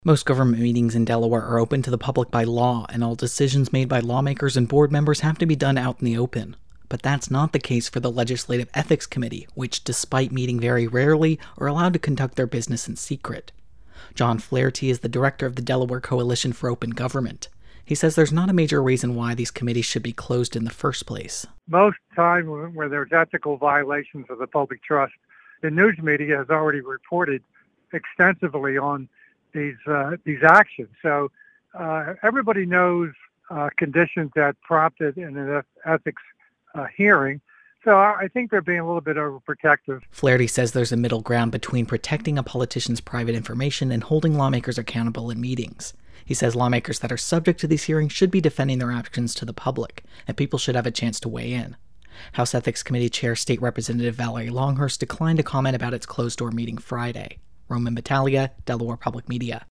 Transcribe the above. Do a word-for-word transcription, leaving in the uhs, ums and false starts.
Most government meetings in Delaware are open to the public by law, and all decisions made by lawmakers and board members have to be done out in the open. But that's not the case for the Legislative Ethics Committee, which, despite meeting very rarely, are allowed to conduct their business in secret. John Flaherty is the director of the Delaware Coalition for Open Government. He says there's not a major reason why these committees should be closed in the first place. Most time where there's ethical violations of the public trust, the news media has already reported extensively on these uh, these actions. So uh, everybody knows uh, conditions that prompted an ethics uh, hearing. So I think they're being a little bit overprotective. Flaherty says there's a middle ground between protecting a politician's private information and holding lawmakers accountable in meetings. He says lawmakers that are subject to these hearings should be defending their actions to the public, and people should have a chance to weigh in. House Ethics Committee Chair State Representative Valerie Longhurst declined to comment about its closed-door meeting Friday. Roman Battaglia, Delaware Public Media.